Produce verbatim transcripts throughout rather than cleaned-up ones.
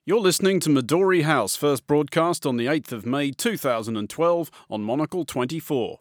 You're listening to Midori House, first broadcast on the eighth of May two thousand twelve on Monocle twenty-four.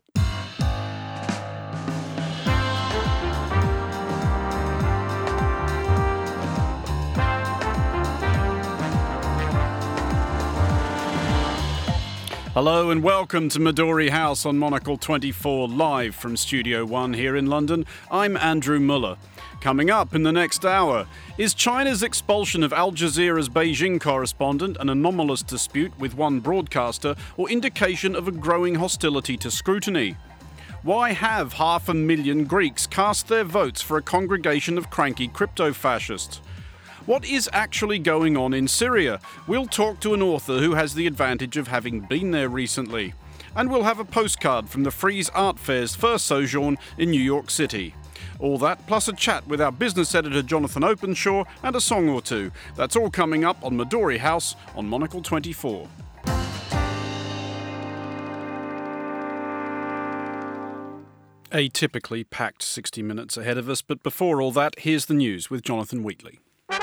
Hello and welcome to Midori House on Monocle twenty-four, live from Studio One here in London. I'm Andrew Muller. Coming up in the next hour, is China's expulsion of Al Jazeera's Beijing correspondent an anomalous dispute with one broadcaster or indication of a growing hostility to scrutiny? Why have half a million Greeks cast their votes for a congregation of cranky crypto-fascists? What is actually going on in Syria? We'll talk to an author who has the advantage of having been there recently. And we'll have a postcard from the Frieze Art Fair's first sojourn in New York City. All that, plus a chat with our business editor Jonathan Openshaw and a song or two. That's all coming up on Midori House on Monocle twenty-four. A typically packed sixty minutes ahead of us, but before all that, here's the news with Jonathan Wheatley.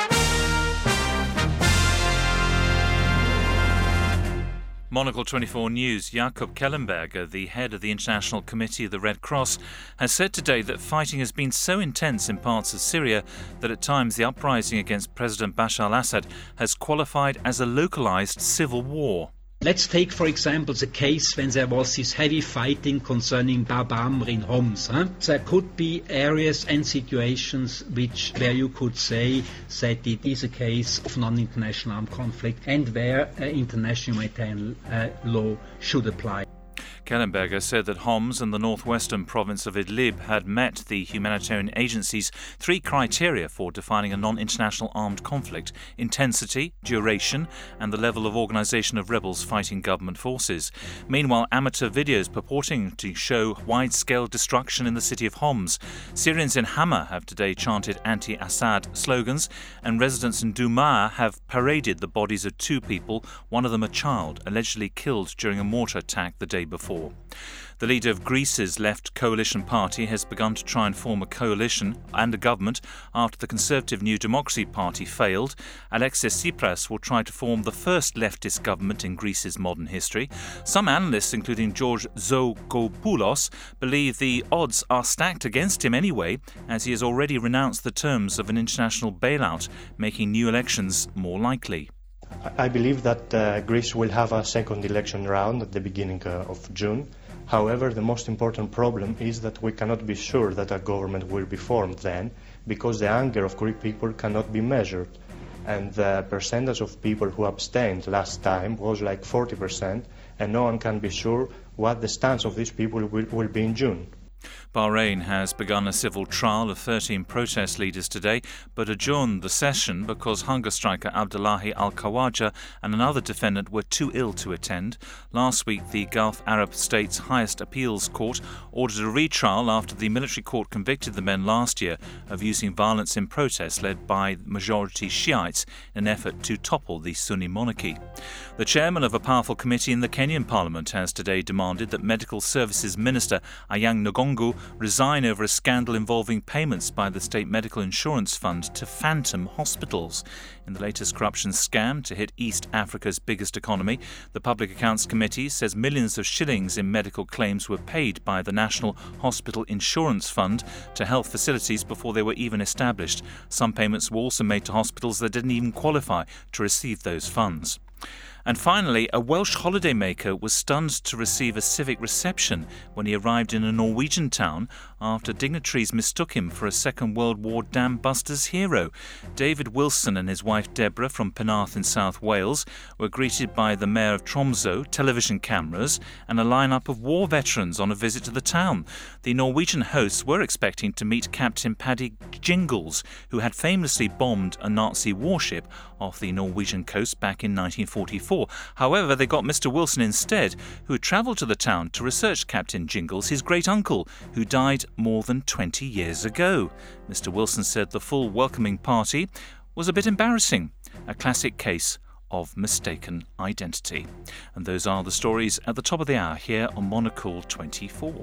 Monocle twenty-four News. Jakob Kellenberger, the head of the International Committee of the Red Cross, has said today that fighting has been so intense in parts of Syria that at times the uprising against President Bashar al-Assad has qualified as a localized civil war. Let's take, for example, the case when there was this heavy fighting concerning Bab Amr in Homs. Huh? There could be areas and situations which where you could say that it is a case of non-international armed conflict and where uh, international humanitarian uh, law should apply. Kellenberger said that Homs and the northwestern province of Idlib had met the humanitarian agency's three criteria for defining a non-international armed conflict: intensity, duration, and the level of organisation of rebels fighting government forces. Meanwhile, amateur videos purporting to show wide-scale destruction in the city of Homs. Syrians in Hama have today chanted anti-Assad slogans, and residents in Douma have paraded the bodies of two people, one of them a child, allegedly killed during a mortar attack the day before. The leader of Greece's left coalition party has begun to try and form a coalition and a government after the Conservative New Democracy Party failed. Alexis Tsipras will try to form the first leftist government in Greece's modern history. Some analysts, including George Zogopoulos, believe the odds are stacked against him anyway, as he has already renounced the terms of an international bailout, making new elections more likely. I believe that uh, Greece will have a second election round at the beginning uh, of June. However, the most important problem is that we cannot be sure that a government will be formed then, because the anger of Greek people cannot be measured. And the percentage of people who abstained last time was like forty percent, and no one can be sure what the stance of these people will, will be in June. Bahrain has begun a civil trial of thirteen protest leaders today, but adjourned the session because hunger striker Abdullahi al-Khawaja and another defendant were too ill to attend. Last week, the Gulf Arab state's highest appeals court ordered a retrial after the military court convicted the men last year of using violence in protests led by majority Shiites in an effort to topple the Sunni monarchy. The chairman of a powerful committee in the Kenyan parliament has today demanded that Medical Services Minister Anyang' Nyong'o resign over a scandal involving payments by the State Medical Insurance Fund to phantom hospitals. In the latest corruption scam to hit East Africa's biggest economy, the Public Accounts Committee says millions of shillings in medical claims were paid by the National Hospital Insurance Fund to health facilities before they were even established. Some payments were also made to hospitals that didn't even qualify to receive those funds. And finally, a Welsh holidaymaker was stunned to receive a civic reception when he arrived in a Norwegian town after dignitaries mistook him for a Second World War dam busters hero. David Wilson and his wife Deborah from Penarth in South Wales were greeted by the mayor of Tromsø, television cameras, and a lineup of war veterans on a visit to the town. The Norwegian hosts were expecting to meet Captain Paddy Jingles, who had famously bombed a Nazi warship off the Norwegian coast back in nineteen forty-four. However, they got Mister Wilson instead, who had travelled to the town to research Captain Jingles, his great-uncle, who died more than twenty years ago. Mister Wilson said the full welcoming party was a bit embarrassing, a classic case of mistaken identity. And those are the stories at the top of the hour here on Monocle twenty-four.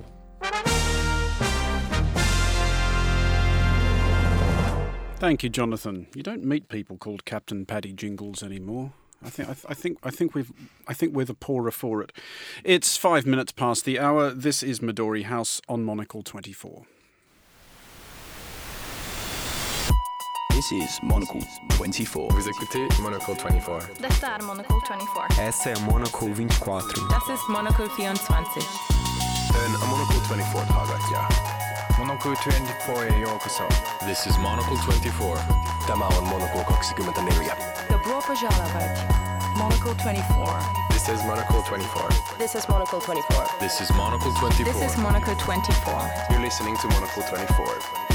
Thank you, Jonathan. You don't meet people called Captain Paddy Jingles anymore. I think I, th- I think I think we've I think we're the poorer for it. It's five minutes past the hour. This is Midori House on Monocle twenty-four. This is Monocle twenty-four. Vous écoutez Monocle twenty-four. Detta är Monocle twenty-four. Essa är Monocle twenty-four. Das ist Monocle vierundzwanzig. En Monocle twenty-four-tagat, ja. Monocle twenty-four är joukossa. This is Monocle twenty-four. Tämä on Monocle kaksikymmentäneljä. Dobro požalovat. Monocle twenty-four. This is Monocle twenty-four. This is Monocle twenty-four. This is Monocle twenty-four. This is Monocle twenty-four. You're listening to Monocle twenty-four.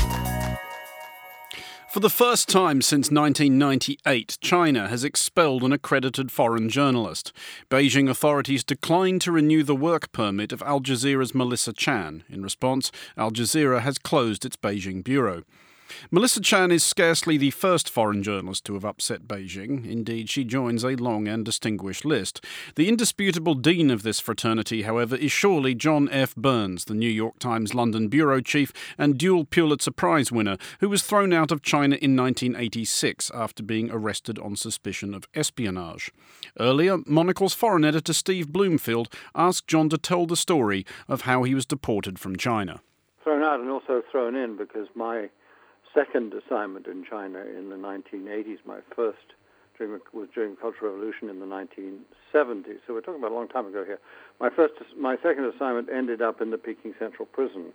For the first time since nineteen ninety-eight, China has expelled an accredited foreign journalist. Beijing authorities declined to renew the work permit of Al Jazeera's Melissa Chan. In response, Al Jazeera has closed its Beijing bureau. Melissa Chan is scarcely the first foreign journalist to have upset Beijing. Indeed, she joins a long and distinguished list. The indisputable dean of this fraternity, however, is surely John F. Burns, the New York Times London bureau chief and dual Pulitzer Prize winner, who was thrown out of China in nineteen eighty-six after being arrested on suspicion of espionage. Earlier, Monocle's foreign editor Steve Bloomfield asked John to tell the story of how he was deported from China. Thrown out and also thrown in because my second assignment in China in the nineteen eighties, my first during, was during the Cultural Revolution in the nineteen seventies. So we're talking about a long time ago here. My first, my second assignment ended up in the Peking Central Prison,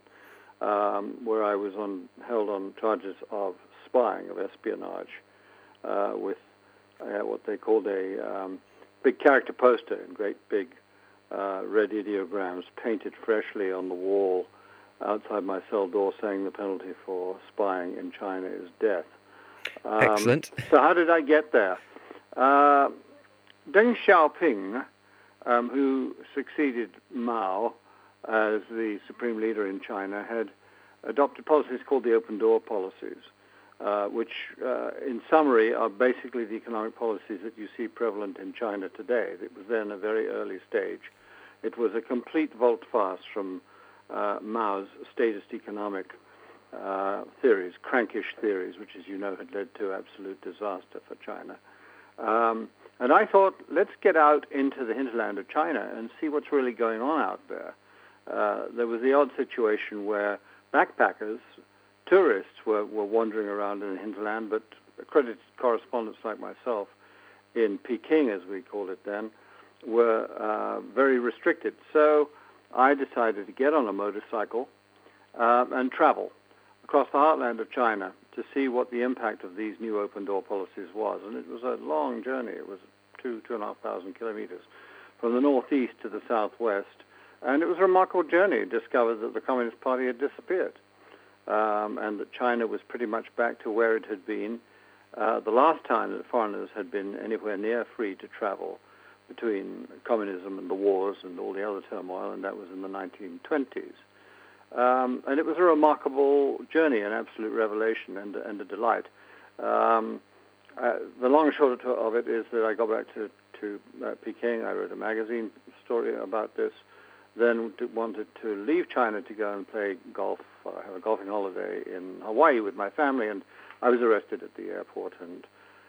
um, where I was on, held on charges of spying, of espionage, uh, with uh, what they called a um, big character poster in great big uh, red ideograms painted freshly on the wall outside my cell door, saying the penalty for spying in China is death. Um, Excellent. So how did I get there? Uh, Deng Xiaoping, um, who succeeded Mao as the supreme leader in China, had adopted policies called the open door policies, uh, which uh, in summary are basically the economic policies that you see prevalent in China today. It was then a very early stage. It was a complete volte-face from Uh, Mao's statist economic uh, theories, crankish theories, which, as you know, had led to absolute disaster for China. Um, and I thought, let's get out into the hinterland of China and see what's really going on out there. Uh, there was the odd situation where backpackers, tourists, were, were wandering around in the hinterland, but accredited correspondents like myself in Peking, as we called it then, were uh, very restricted. So I decided to get on a motorcycle uh, and travel across the heartland of China to see what the impact of these new open-door policies was. And it was a long journey. It was two, two and a half thousand kilometers from the northeast to the southwest. And it was a remarkable journey. I discovered that the Communist Party had disappeared um, and that China was pretty much back to where it had been uh, the last time that foreigners had been anywhere near free to travel between communism and the wars and all the other turmoil, and that was in the nineteen twenties. Um, and it was a remarkable journey, an absolute revelation and, and a delight. Um, uh, the long and short of it is that I got back to, to uh, Peking. I wrote a magazine story about this, then wanted to leave China to go and play golf, uh, have a golfing holiday in Hawaii with my family, and I was arrested at the airport, and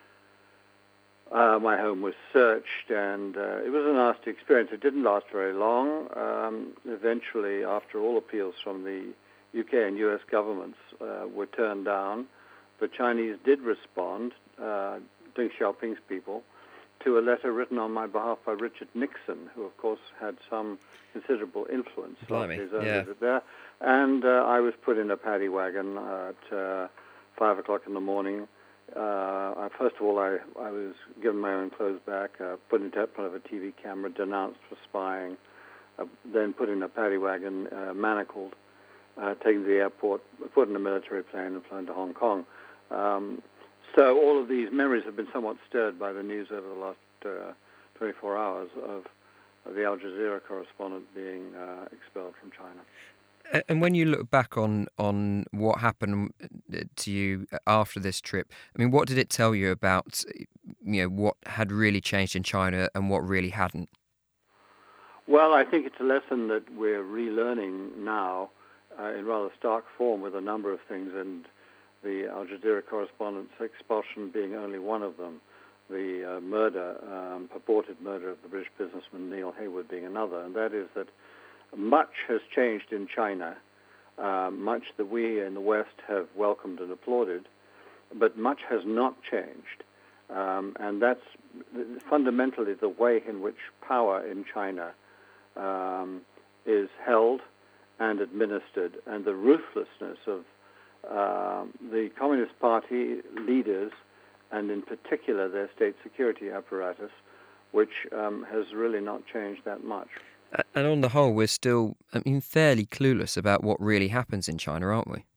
Uh, my home was searched, and uh, it was a nasty experience. It didn't last very long. Um, eventually, after all appeals from the U K and U S governments uh, were turned down, the Chinese did respond, uh, Deng Xiaoping's people, to a letter written on my behalf by Richard Nixon, who, of course, had some considerable influence Blimey, after his own yeah. visit there. And uh, I was put in a paddy wagon at uh, five o'clock in the morning. Uh, I, first of all, I, I was given my own clothes back, uh, put in front of a T V camera, denounced for spying, uh, then put in a paddy wagon, uh, manacled, uh, taken to the airport, put in a military plane and flown to Hong Kong. Um, so all of these memories have been somewhat stirred by the news over the last uh, twenty-four hours of, of the Al Jazeera correspondent being uh, expelled from China. And when you look back on, on what happened to you after this trip, I mean, what did it tell you about, you know, what had really changed in China and what really hadn't? Well, I think it's a lesson that we're relearning now uh, in rather stark form with a number of things. And the Al Jazeera correspondent's expulsion being only one of them, the uh, murder, um, purported murder of the British businessman Neil Haywood being another, and that is that much has changed in China, uh, much that we in the West have welcomed and applauded, but much has not changed. Um, and that's fundamentally the way in which power in China um, is held and administered, and the ruthlessness of uh, the Communist Party leaders, and in particular their state security apparatus, which um, has really not changed that much. And on the whole, we're still, I mean, fairly clueless about what really happens in China, aren't we?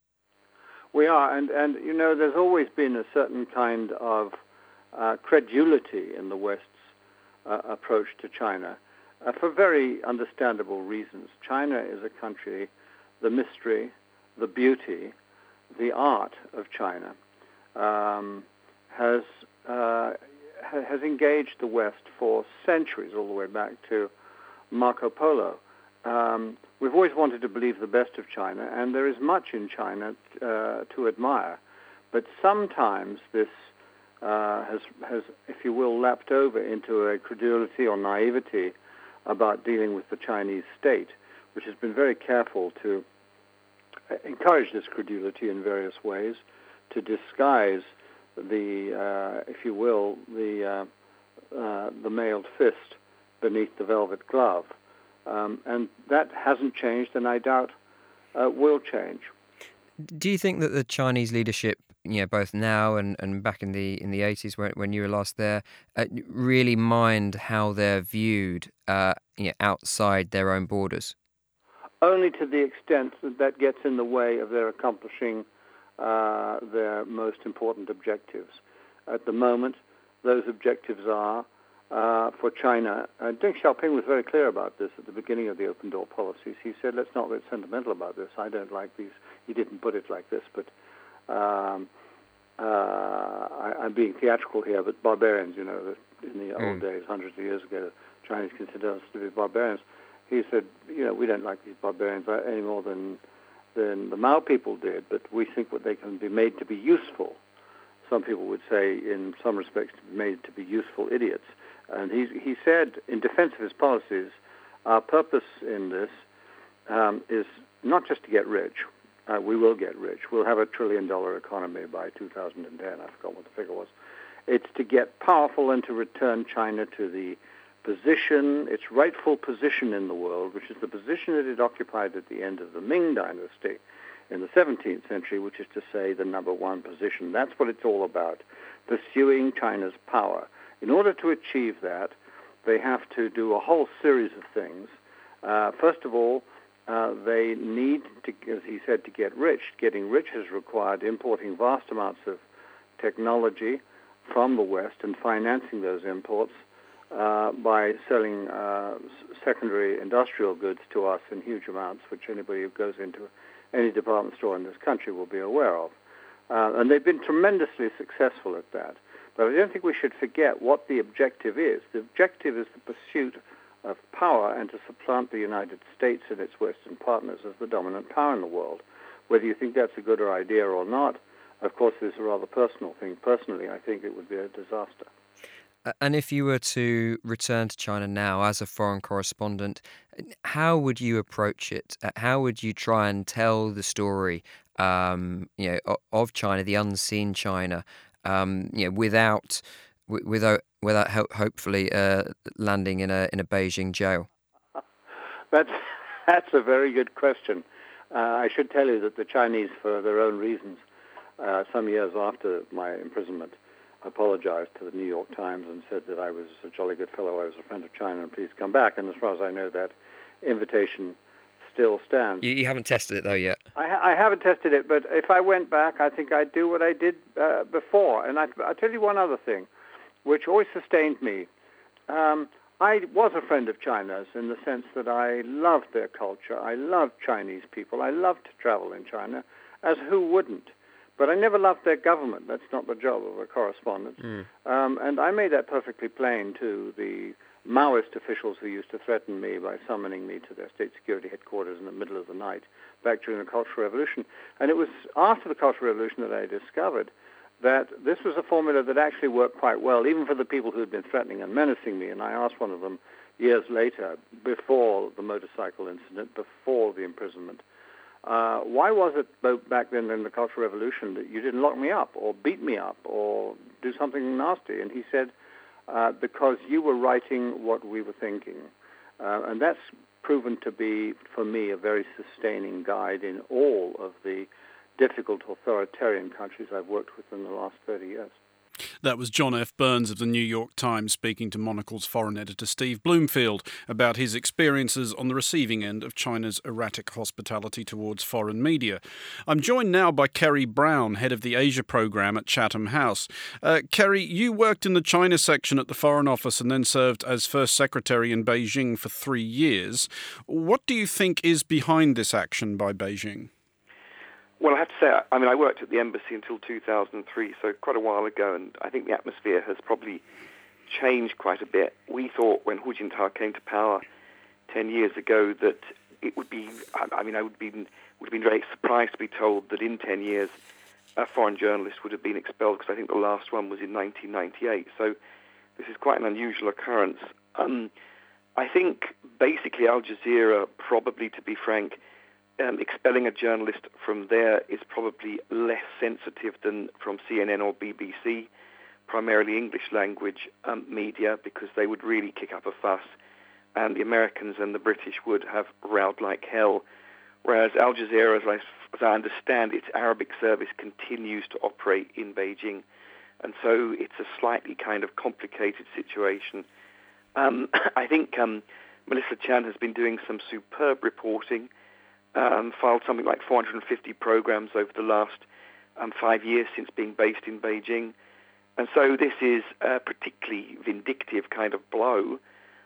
We are, and, and you know, there's always been a certain kind of uh, credulity in the West's uh, approach to China, uh, for very understandable reasons. China is a country, the mystery, the beauty, the art of China um, has uh, has engaged the West for centuries, all the way back to Marco Polo. Um, we've always wanted to believe the best of China, and there is much in China uh, to admire. But sometimes this uh, has, has, if you will, lapped over into a credulity or naivety about dealing with the Chinese state, which has been very careful to encourage this credulity in various ways, to disguise the, uh, if you will, the uh, uh, the mailed fist beneath the velvet glove. Um, and that hasn't changed, and I doubt uh, will change. Do you think that the Chinese leadership, you know, both now and, and back in the in the eighties when when you were last there, uh, really mind how they're viewed, uh, you know, outside their own borders? Only to the extent that that gets in the way of their accomplishing uh, their most important objectives. At the moment, those objectives are, uh, for China, uh, Deng Xiaoping was very clear about this at the beginning of the open door policies. He said, let's not get sentimental about this. I don't like these. He didn't put it like this, but um, uh, I, I'm being theatrical here, but barbarians, you know, in the old mm. days, hundreds of years ago, Chinese considered us to be barbarians. He said, you know, we don't like these barbarians any more than than the Mao people did, but we think that they can be made to be useful. Some people would say, in some respects, to be made to be useful idiots. And he he said, in defense of his policies, our purpose in this um, is not just to get rich. Uh, we will get rich. We'll have a trillion-dollar economy by two thousand ten. I forgot what the figure was. It's to get powerful and to return China to the position, its rightful position in the world, which is the position that it occupied at the end of the Ming Dynasty in the seventeenth century, which is to say the number one position. That's what it's all about, pursuing China's power. In order to achieve that, they have to do a whole series of things. Uh, first of all, uh, they need to, as he said, to get rich. Getting rich has required importing vast amounts of technology from the West and financing those imports Uh, by selling uh, secondary industrial goods to us in huge amounts, which anybody who goes into any department store in this country will be aware of. Uh, and they've been tremendously successful at that. But I don't think we should forget what the objective is. The objective is the pursuit of power and to supplant the United States and its Western partners as the dominant power in the world. Whether you think that's a good idea or not, of course, is a rather personal thing. Personally, I think it would be a disaster. And if you were to return to China now as a foreign correspondent, how would you approach it? How would you try and tell the story, um, you know, of China, the unseen China, um, you know, without, without, without hopefully uh, landing in a in a Beijing jail? That's that's a very good question. Uh, I should tell you that the Chinese, for their own reasons, uh, some years after my imprisonment, apologized to the New York Times and said that I was a jolly good fellow, I was a friend of China, and please come back. And as far as I know, that invitation still stands. You, you haven't tested it, though, yet? I, ha- I haven't tested it, but if I went back, I think I'd do what I did uh, before. And I, I'll tell you one other thing, which always sustained me. Um, I was a friend of China's in the sense that I loved their culture. I loved Chinese people. I loved to travel in China, as who wouldn't? But I never loved their government. That's not the job of a correspondent. Mm. Um, and I made that perfectly plain to the Maoist officials who used to threaten me by summoning me to their state security headquarters in the middle of the night back during the Cultural Revolution. And it was after the Cultural Revolution that I discovered that this was a formula that actually worked quite well, even for the people who had been threatening and menacing me. And I asked one of them years later, before the motorcycle incident, before the imprisonment, uh, why was it back then in the Cultural Revolution that you didn't lock me up or beat me up or do something nasty? And he said, uh, because you were writing what we were thinking. Uh, and that's proven to be, for me, a very sustaining guide in all of the difficult authoritarian countries I've worked with in the last thirty years. That was John F. Burns of the New York Times speaking to Monocle's foreign editor Steve Bloomfield about his experiences on the receiving end of China's erratic hospitality towards foreign media. I'm joined now by Kerry Brown, head of the Asia programme at Chatham House. Uh, Kerry, you worked in the China section at the Foreign Office and then served as First Secretary in Beijing for three years. What do you think is behind this action by Beijing? Well, I have to say, I mean, I worked at the embassy until two thousand three, so quite a while ago, and I think the atmosphere has probably changed quite a bit. We thought when Hu Jintao came to power ten years ago that it would be, I mean, I would, be, would have been very surprised to be told that in ten years a foreign journalist would have been expelled, because I think the last one was in nineteen ninety-eight. So this is quite an unusual occurrence. Um, I think basically Al Jazeera, probably to be frank, Um, expelling a journalist from there is probably less sensitive than from C N N or B B C, primarily English language um, media, because they would really kick up a fuss, and the Americans and the British would have rowed like hell. Whereas Al Jazeera, as I, as I understand, its Arabic service continues to operate in Beijing, and so it's a slightly kind of complicated situation. Um, I think um, Melissa Chan has been doing some superb reporting. Um, filed something like four hundred fifty programs over the last um, five years since being based in Beijing. And so this is a particularly vindictive kind of blow.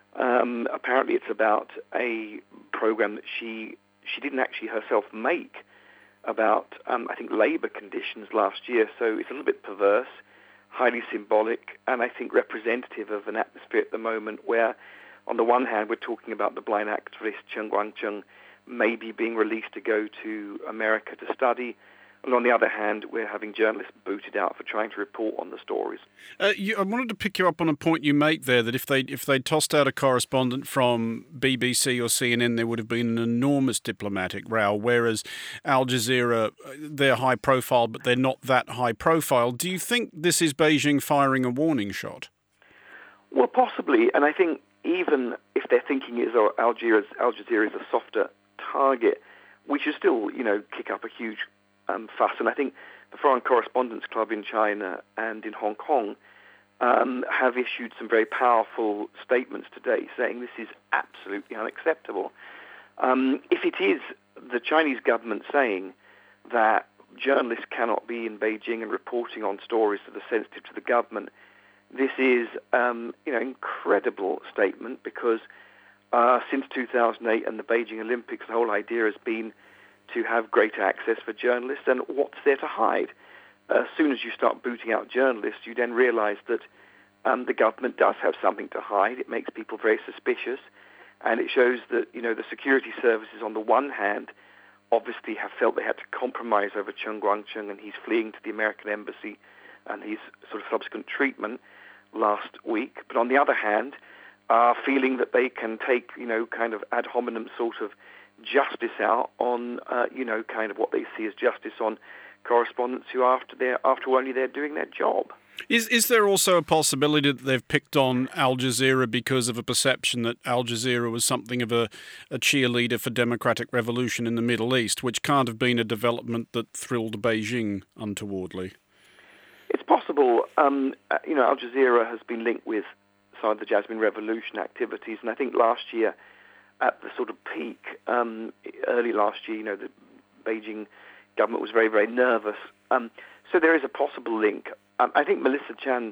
Um, apparently it's about a program that she she didn't actually herself make about, um, I think, labour conditions last year. So it's a little bit perverse, highly symbolic, and I think representative of an atmosphere at the moment where, on the one hand, we're talking about the blind activist Chen Guangcheng maybe being released to go to America to study. And on the other hand, we're having journalists booted out for trying to report on the stories. Uh, you, I wanted to pick you up on a point you make there, that if they if they tossed out a correspondent from B B C or C N N, there would have been an enormous diplomatic row, whereas Al Jazeera, they're high profile, but they're not that high profile. Do you think this is Beijing firing a warning shot? Well, possibly, and I think even if their thinking is oh, Al Jazeera, Al Jazeera is a softer target, we should still, you know, kick up a huge um, fuss. And I think the Foreign Correspondents Club in China and in Hong Kong um, have issued some very powerful statements today saying this is absolutely unacceptable. Um, if it is the Chinese government saying that journalists cannot be in Beijing and reporting on stories that are sensitive to the government, this is, um, you know, incredible statement, because Uh, since two thousand eight and the Beijing Olympics, the whole idea has been to have greater access for journalists, and what's there to hide? Uh, as soon as you start booting out journalists, you then realize that um, the government does have something to hide. It makes people very suspicious, and it shows that, you know, the security services on the one hand obviously have felt they had to compromise over Chen Guangcheng, and he's fleeing to the American embassy and his sort of subsequent treatment last week. But on the other hand, are feeling that they can take, you know, kind of ad hominem sort of justice out on, uh, you know, kind of what they see as justice on correspondents who, after they're after only they're doing their job. Is is there also a possibility that they've picked on Al Jazeera because of a perception that Al Jazeera was something of a, a cheerleader for democratic revolution in the Middle East, which can't have been a development that thrilled Beijing untowardly? It's possible. Um, you know, Al Jazeera has been linked with some of the Jasmine Revolution activities, and I think last year, at the sort of peak, um, early last year, you know, the Beijing government was very, very nervous. Um, so there is a possible link. Um, I think Melissa Chan,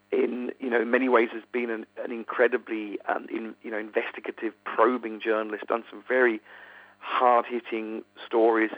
in you know, many ways, has been an, an incredibly, um, in, you know, investigative, probing journalist, done some very hard-hitting stories.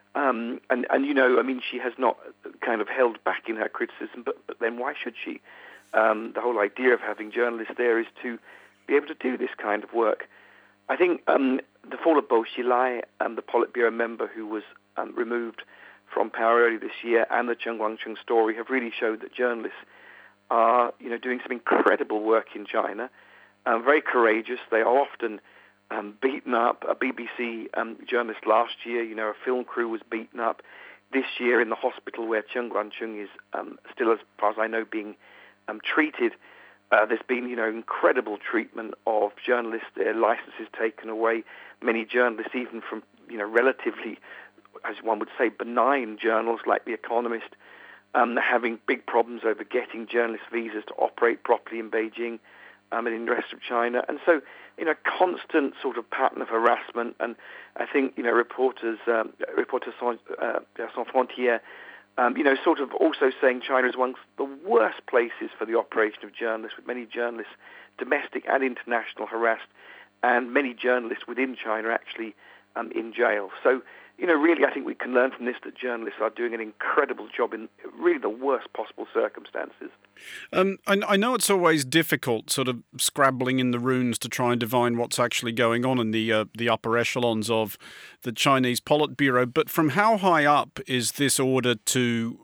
Um, and, and, you know, I mean, she has not kind of held back in her criticism, but, but then why should she? Um, the whole idea of having journalists there is to be able to do this kind of work. I think um, the fall of Bo Xilai, um, the Politburo member who was um, removed from power early this year, and the Chen Guangcheng story have really showed that journalists are, you know, doing some incredible work in China, um, very courageous. They are often um, beaten up. A B B C um, journalist last year, you know, a film crew was beaten up. This year in the hospital where Chen Guangcheng is um, still, as far as I know, being um, treated, uh, there's been, you know, incredible treatment of journalists, their licenses taken away. Many journalists, even from, you know, relatively, as one would say, benign journals like The Economist, um, having big problems over getting journalist visas to operate properly in Beijing um, and in the rest of China. And so, you know, constant sort of pattern of harassment. And I think, you know, reporters, um, Reporters Sans, uh, Sans Frontières, um, you know, sort of also saying China is one of the worst places for the operation of journalists, with many journalists, domestic and international, harassed, and many journalists within China actually um, in jail. So, you know, really, I think we can learn from this that journalists are doing an incredible job in really the worst possible circumstances. Um, I, I know it's always difficult, sort of scrabbling in the runes to try and divine what's actually going on in the uh, the upper echelons of the Chinese Politburo. But from how high up is this order to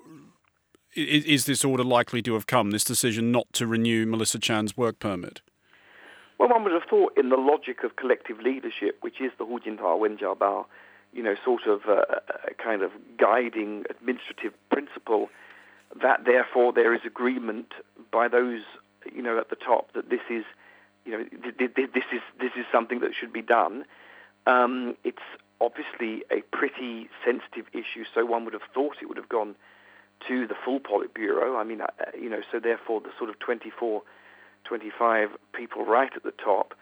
is, is this order likely to have come? This decision not to renew Melissa Chan's work permit. Well, one would have thought, in the logic of collective leadership, which is the Hu Jintao Wen Jiabao, you know, sort of uh, a kind of guiding administrative principle, that therefore there is agreement by those, you know, at the top that this is, you know, this is this is something that should be done. Um, it's obviously a pretty sensitive issue, so one would have thought it would have gone to the full Politburo. I mean, uh, you know, so therefore the sort of twenty-four, twenty-five people right at the top,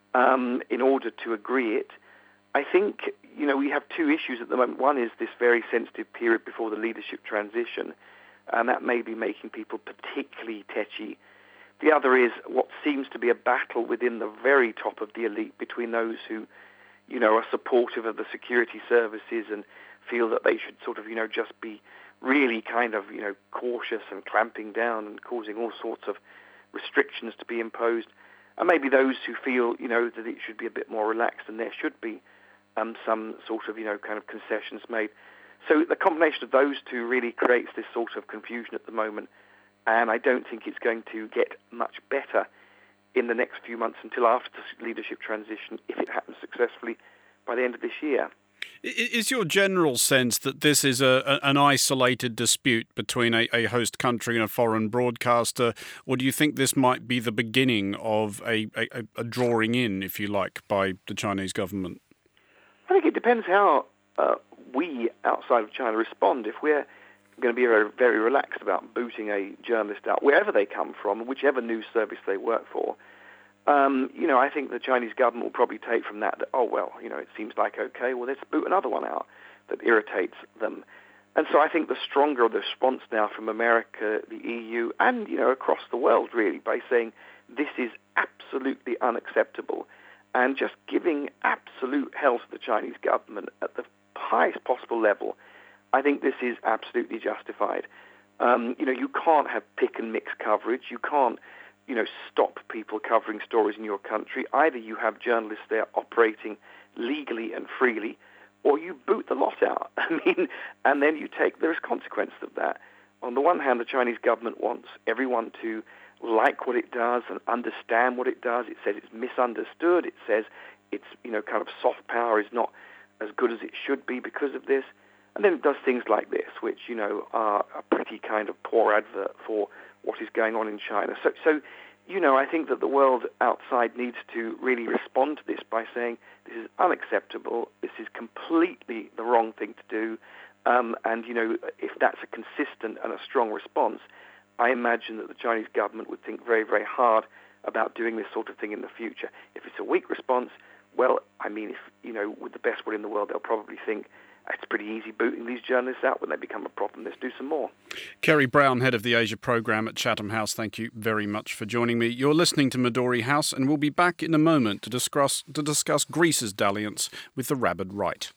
um, in order to agree it. I think, you know, we have two issues at the moment. One is this very sensitive period before the leadership transition, and that may be making people particularly tetchy. The other is what seems to be a battle within the very top of the elite between those who, you know, are supportive of the security services and feel that they should sort of, you know, just be really kind of, you know, cautious and clamping down and causing all sorts of restrictions to be imposed, and maybe those who feel, you know, that it should be a bit more relaxed and there should be Um, some sort of, you know, kind of concessions made. So the combination of those two really creates this sort of confusion at the moment, and I don't think it's going to get much better in the next few months until after the leadership transition, if it happens successfully by the end of this year. Is your general sense that this is a, a, an isolated dispute between a, a host country and a foreign broadcaster, or do you think this might be the beginning of a, a, a drawing in, if you like, by the Chinese government? I think it depends how uh, we outside of China respond. If we're going to be very, very relaxed about booting a journalist out, wherever they come from, whichever news service they work for, um, you know, I think the Chinese government will probably take from that that, oh, well, you know, it seems like okay, well, let's boot another one out that irritates them. And so I think the stronger the response now from America, the E U, and, you know, across the world, really, by saying this is absolutely unacceptable, and just giving absolute hell to the Chinese government at the highest possible level, I think this is absolutely justified. Um, you know, you can't have pick and mix coverage. You can't, you know, stop people covering stories in your country. Either you have journalists there operating legally and freely, or you boot the lot out. I mean, and then you take, there's consequences of that. On the one hand, the Chinese government wants everyone to like what it does and understand what it does. It says it's misunderstood. It says it's, you know, kind of soft power is not as good as it should be because of this. And then it does things like this, which, you know, are a pretty kind of poor advert for what is going on in China. So, so, you know, I think that the world outside needs to really respond to this by saying this is unacceptable, this is completely the wrong thing to do, um, and, you know, if that's a consistent and a strong response, I imagine that the Chinese government would think very, very hard about doing this sort of thing in the future. If it's a weak response, well, I mean, if, you know, with the best will in the world, they'll probably think it's pretty easy booting these journalists out when they become a problem. Let's do some more. Kerry Brown, head of the Asia programme at Chatham House, thank you very much for joining me. You're listening to Midori House, and we'll be back in a moment to discuss, to discuss Greece's dalliance with the rabid right.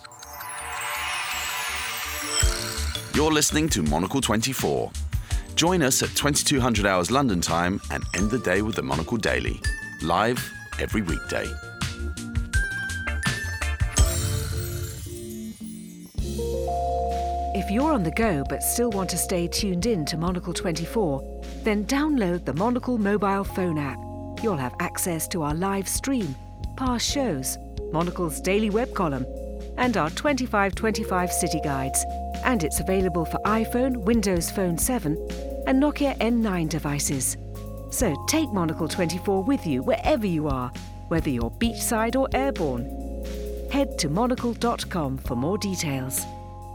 You're listening to Monocle twenty-four. Join us at twenty-two hundred hours London time and end the day with the Monocle Daily. live every weekday. If you're on the go but still want to stay tuned in to Monocle twenty-four, then download the Monocle mobile phone app. You'll have access to our live stream, past shows, Monocle's daily web column, and our twenty-five twenty-five city guides. And it's available for iPhone, Windows Phone seven, and Nokia N nine devices. So take Monocle twenty-four with you wherever you are, whether you're beachside or airborne. Head to monocle dot com for more details.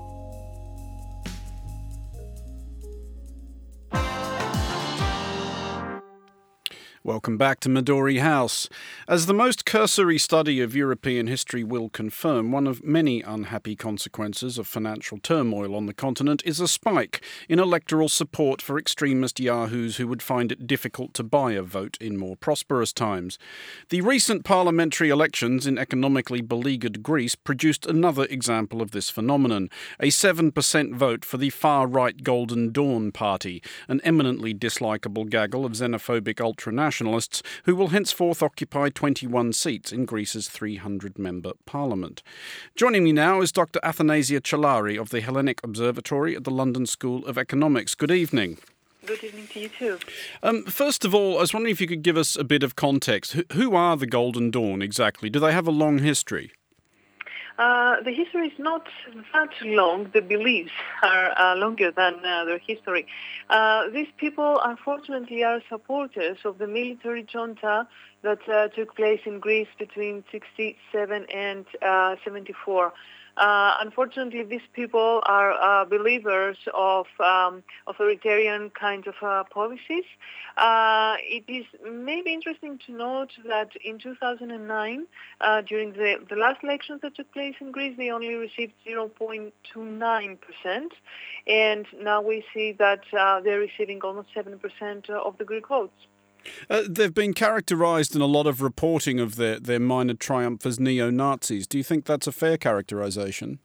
Welcome back to Midori House. As the most cursory study of European history will confirm, one of many unhappy consequences of financial turmoil on the continent is a spike in electoral support for extremist yahoos who would find it difficult to buy a vote in more prosperous times. The recent parliamentary elections in economically beleaguered Greece produced another example of this phenomenon, a seven percent vote for the far-right Golden Dawn Party, an eminently dislikable gaggle of xenophobic ultranationalists who will henceforth occupy twenty-one seats in Greece's three hundred member parliament. Joining me now is Doctor Athanasia Chalari of the Hellenic Observatory at the London School of Economics. Good evening. Good evening to you too. Um, first of all, I was wondering if you could give us a bit of context. Who, who are the Golden Dawn exactly? Do they have a long history? Uh, the history is not that long. The beliefs are uh, longer than uh, their history. Uh, these people, unfortunately, are supporters of the military junta that uh, took place in Greece between sixty-seven and uh, seventy-four. Uh, unfortunately, these people are uh, believers of um, authoritarian kind of uh, policies. Uh, it is maybe interesting to note that in two thousand nine, uh, during the, the last elections that took place in Greece, they only received zero point two nine percent. And now we see that uh, they're receiving almost seven percent of the Greek votes. Uh, they've been characterised in a lot of reporting of their, their minor triumph as neo-Nazis. Do you think that's a fair characterisation?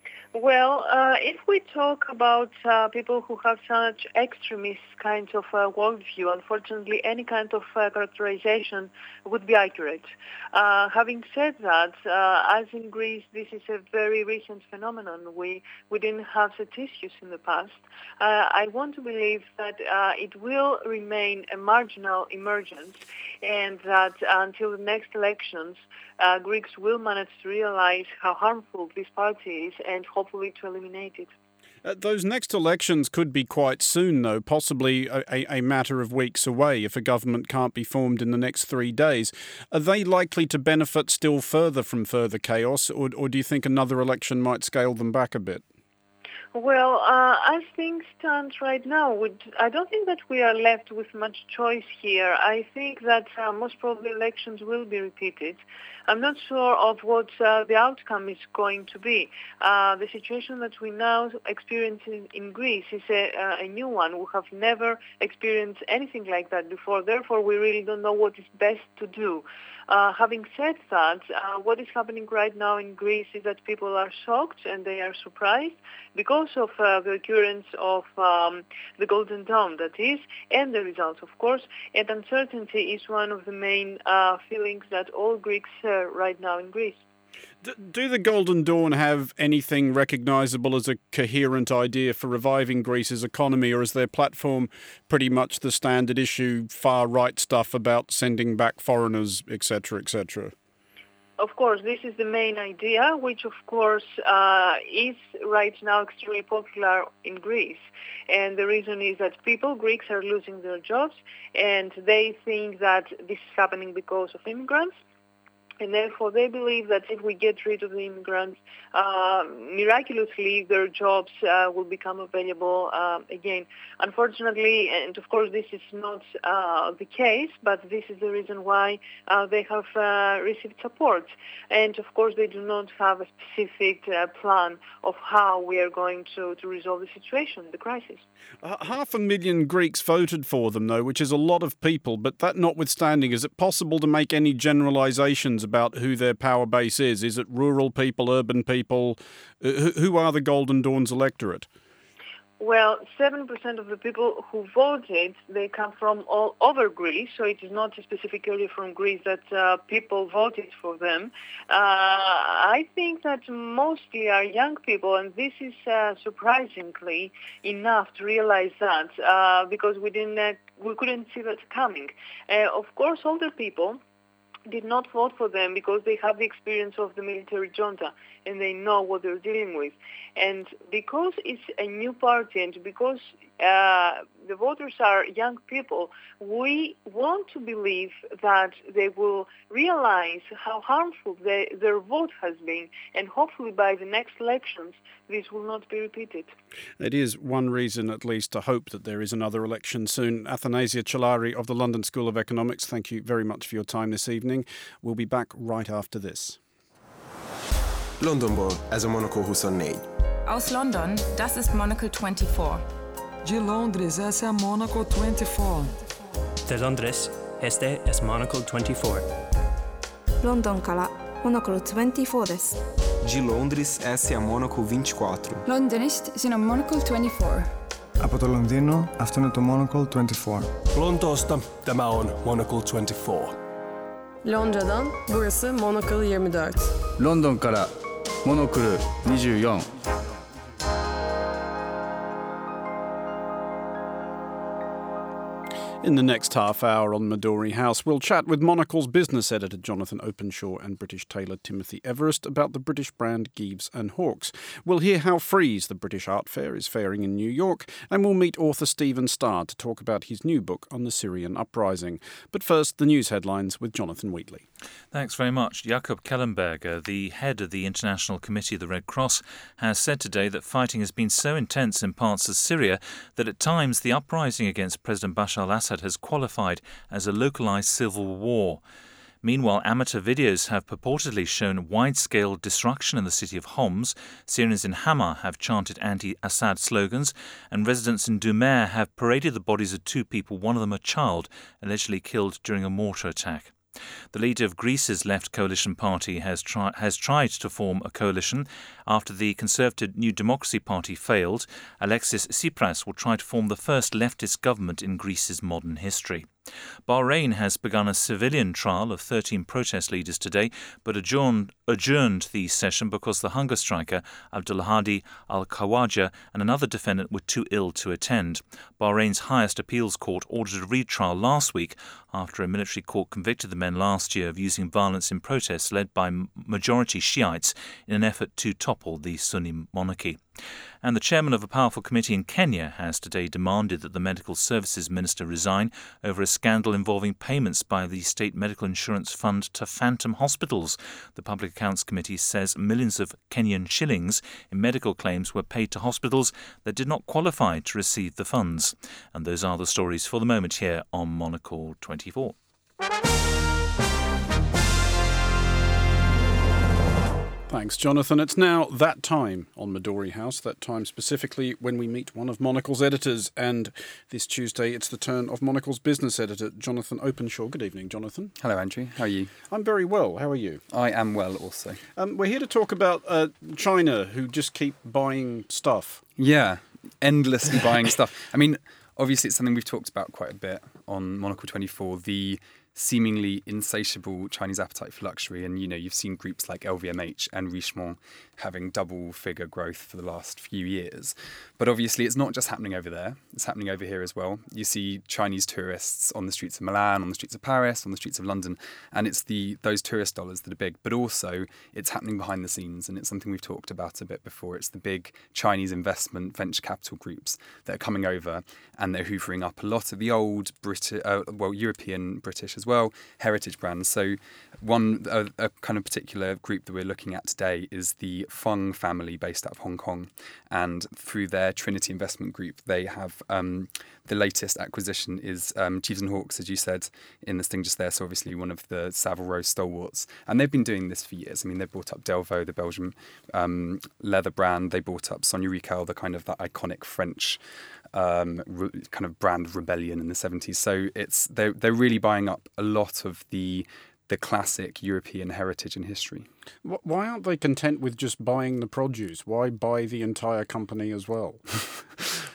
Well, uh, if we talk about uh, people who have such extremist kind of uh, worldview, unfortunately, any kind of uh, characterization would be accurate. Uh, having said that, uh, as in Greece, this is a very recent phenomenon. We we didn't have such issues in the past. Uh, I want to believe that uh, it will remain a marginal emergence, and that until the next elections, uh, Greeks will manage to realize how harmful this party is and hopefully to eliminate it. Uh, those next elections could be quite soon, though, possibly a, a, a matter of weeks away if a government can't be formed in the next three days. Are they likely to benefit still further from further chaos, or, or do you think another election might scale them back a bit? Well, uh, as things stand right now, I don't think that we are left with much choice here. I think that uh, most probably elections will be repeated. I'm not sure of what uh, the outcome is going to be. Uh, the situation that we now experience in, in Greece is a, uh, a new one. We have never experienced anything like that before. Therefore, we really don't know what is best to do. Uh, having said that, uh, what is happening right now in Greece is that people are shocked and they are surprised because of uh, the occurrence of um, the Golden Dawn, that is, and the results, of course. And uncertainty is one of the main uh, feelings that all Greeks share right now in Greece. Do the Golden Dawn have anything recognisable as a coherent idea for reviving Greece's economy, or is their platform pretty much the standard issue, far-right stuff about sending back foreigners, et cetera, et cetera? Of course, this is the main idea, which of course uh, is right now extremely popular in Greece. And the reason is that people, Greeks, are losing their jobs, and they think that this is happening because of immigrants. And therefore, they believe that if we get rid of the immigrants, uh, miraculously their jobs uh, will become available uh, again. Unfortunately, and of course this is not uh, the case, but this is the reason why uh, they have uh, received support. And of course, they do not have a specific uh, plan of how we are going to, to resolve the situation, the crisis. Uh, half a million Greeks voted for them, though, which is a lot of people. But that notwithstanding, is it possible to make any generalisations about who their power base is? Is it rural people, urban people? Uh, who are the Golden Dawn's electorate? Well, seven percent of the people who voted, they come from all over Greece, so it is not specifically from Greece that uh, people voted for them. Uh, I think that mostly are young people, and this is uh, surprisingly enough to realize that, uh, because we didn't, uh, we couldn't see that coming. Uh, of course, older people did not vote for them because they have the experience of the military junta and they know what they're dealing with. And because it's a new party and because uh, the voters are young people, we want to believe that they will realize how harmful they, their vote has been, and hopefully by the next elections this will not be repeated. It is one reason at least to hope that there is another election soon. Athanasia Chalari of the London School of Economics, thank you very much for your time this evening. We'll be back right after this. Londonból ez a Monaco huszonnégy. Aus London, das ist Monaco veinticuatro. De Londres, essa é Monaco veinticuatro. De Londres, este es Monaco veinticuatro. London から Monaco veinticuatro です。 De Londres, essa é a Monaco vinte e quatro. Londonist είναι Monaco veinticuatro. Από το Λονδίνο, αυτό είναι το Monaco veinticuatro. Lontoosta, tämä on Monaco veinticuatro. Londra'dan, burası Monaco yirmi dört. London から Monaco twenty-four. In the next half hour on Midori House, we'll chat with Monocle's business editor Jonathan Openshaw and British tailor Timothy Everest about the British brand Gives and Hawkes. We'll hear how Frieze, the British art fair, is faring in New York, and we'll meet author Stephen Starr to talk about his new book on the Syrian uprising. But first, the news headlines with Jonathan Wheatley. Thanks very much. Jakob Kellenberger, the head of the International Committee of the Red Cross, has said today that fighting has been so intense in parts of Syria that at times the uprising against President Bashar al-Assad has qualified as a localised civil war. Meanwhile, amateur videos have purportedly shown wide-scale destruction in the city of Homs. Syrians in Hama have chanted anti-Assad slogans, and residents in Dumer have paraded the bodies of two people, one of them a child, allegedly killed during a mortar attack. The leader of Greece's left coalition party has, try- has tried to form a coalition after the Conservative New Democracy Party failed. Alexis Tsipras will try to form the first leftist government in Greece's modern history. Bahrain has begun a civilian trial of thirteen protest leaders today, but adjourned, adjourned the session because the hunger striker Abdulhadi al-Khawaja and another defendant were too ill to attend. Bahrain's highest appeals court ordered a retrial last week after a military court convicted the men last year of using violence in protests led by majority Shiites in an effort to topple the Sunni monarchy. And the chairman of a powerful committee in Kenya has today demanded that the medical services minister resign over a scandal involving payments by the state medical insurance fund to phantom hospitals. The Public Accounts Committee says millions of Kenyan shillings in medical claims were paid to hospitals that did not qualify to receive the funds. And those are the stories for the moment here on Monocle twenty-four. Thanks, Jonathan. It's now that time on Midori House, that time specifically when we meet one of Monocle's editors. And this Tuesday, it's the turn of Monocle's business editor, Jonathan Openshaw. Good evening, Jonathan. Hello, Andrew. How are you? I'm very well. How are you? I am well also. Um, we're here to talk about uh, China, who just keep buying stuff. Yeah, endlessly buying stuff. I mean, obviously, it's something we've talked about quite a bit on Monocle twenty-four, the seemingly insatiable Chinese appetite for luxury. And, you know, you've seen groups like L V M H and Richemont having double-figure growth for the last few years. But obviously, it's not just happening over there. It's happening over here as well. You see Chinese tourists on the streets of Milan, on the streets of Paris, on the streets of London. And it's the those tourist dollars that are big. But also, it's happening behind the scenes. And it's something we've talked about a bit before. It's the big Chinese investment venture capital groups that are coming over and they're hoovering up a lot of the old British, uh, well, European, British as well, heritage brands. So one a, a kind of particular group that we're looking at today is the Fung family based out of Hong Kong. And through their Trinity Investment Group, they have um, the latest acquisition is um, Gives and Hawkes, as you said in the thing just there. So obviously one of the Savile Row stalwarts. And they've been doing this for years. I mean, they bought up Delvaux, the Belgian um, leather brand. They bought up Sonia Rykiel, the kind of that iconic French um, re- kind of brand rebellion in the seventies. So it's they're, they're really buying up a lot of the the classic European heritage and history. Why aren't they content with just buying the produce? Why buy the entire company as well?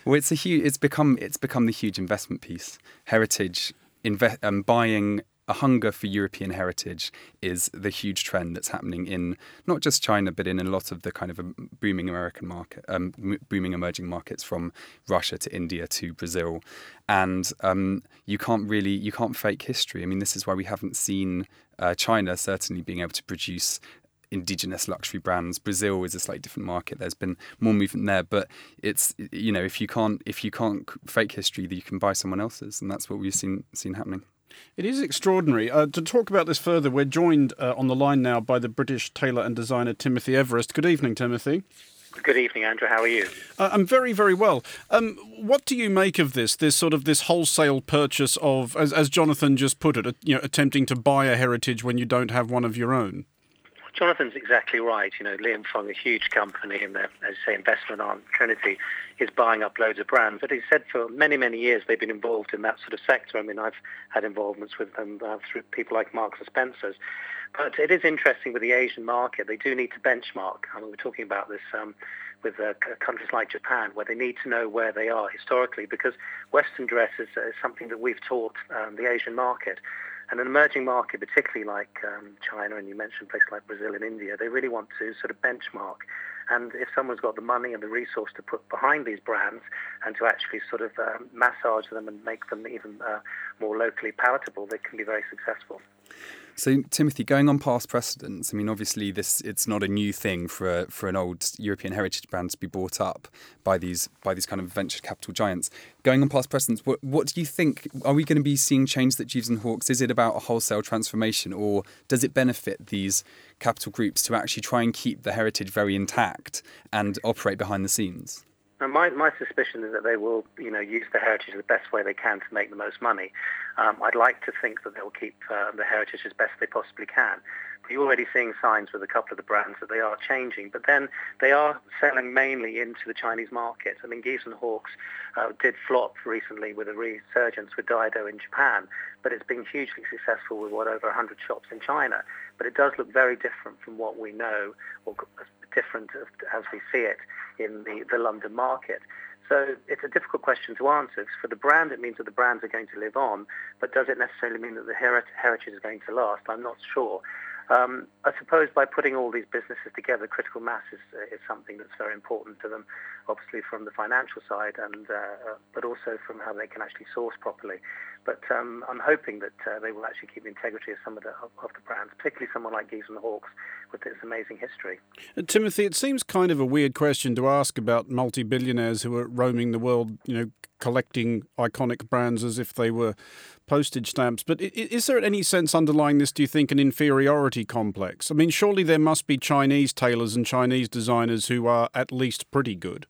Well, it's a huge. It's become it's become the huge investment piece. Heritage, inve- um, buying a hunger for European heritage is the huge trend that's happening in not just China, but in a lot of the kind of booming American market, um, booming emerging markets from Russia to India to Brazil. And um, you can't really, you can't fake history. I mean, this is why we haven't seen uh, China certainly being able to produce indigenous luxury brands. Brazil is a slightly different market. There's been more movement there, but it's, you know, if you can't, if you can't fake history, then you can buy someone else's, and that's what we've seen seen happening. It is extraordinary. Uh, to talk about this further, we're joined uh, on the line now by the British tailor and designer Timothy Everest. Good evening, Timothy. Good evening, Andrew. How are you? Uh, I'm very, very well. Um, what do you make of this? This sort of this wholesale purchase of, as, as Jonathan just put it, uh, you know, attempting to buy a heritage when you don't have one of your own. Jonathan's exactly right. You know, Liam Fung, a huge company in their, as I say, investment arm, Trinity, is buying up loads of brands. But he said for many, many years they've been involved in that sort of sector. I mean, I've had involvements with them uh, through people like Marks and Spencer's. But it is interesting with the Asian market. They do need to benchmark. I mean, we're talking about this um, with uh, countries like Japan, where they need to know where they are historically, because Western dress is, uh, is something that we've taught um, the Asian market. And an emerging market, particularly like um, China, and you mentioned places like Brazil and India, they really want to sort of benchmark. And if someone's got the money and the resource to put behind these brands and to actually sort of um, massage them and make them even uh, more locally palatable, they can be very successful. So, Timothy, going on past precedents, I mean, obviously this it's not a new thing for a, for an old European heritage brand to be bought up by these by these kind of venture capital giants. Going on past precedents, what, what do you think? Are we going to be seeing change that Jeeves and Hawkes? Is it about a wholesale transformation, or does it benefit these capital groups to actually try and keep the heritage very intact and operate behind the scenes? And my, my suspicion is that they will, you know, use the heritage the best way they can to make the most money. Um, I'd like to think that they'll keep uh, the heritage as best they possibly can. But you're already seeing signs with a couple of the brands that they are changing. But then they are selling mainly into the Chinese market. I mean, Jeeves and Hawkes uh, did flop recently with a resurgence with Dido in Japan, but it's been hugely successful with, what, over one hundred shops in China. But it does look very different from what we know, or different as we see it in the, the London market. So it's a difficult question to answer. For the brand, it means that the brands are going to live on, but does it necessarily mean that the heritage is going to last? I'm not sure. Um, I suppose by putting all these businesses together, critical mass is, uh, is something that's very important to them, obviously from the financial side, and uh, but also from how they can actually source properly. But um, I'm hoping that uh, they will actually keep the integrity of some of the of, of the brands, particularly someone like Jeeves and Hawkes with its amazing history. Uh, Timothy, it seems kind of a weird question to ask about multi-billionaires who are roaming the world, you know, collecting iconic brands as if they were postage stamps. But is there any sense underlying this, do you think, an inferiority complex? I mean, surely there must be Chinese tailors and Chinese designers who are at least pretty good.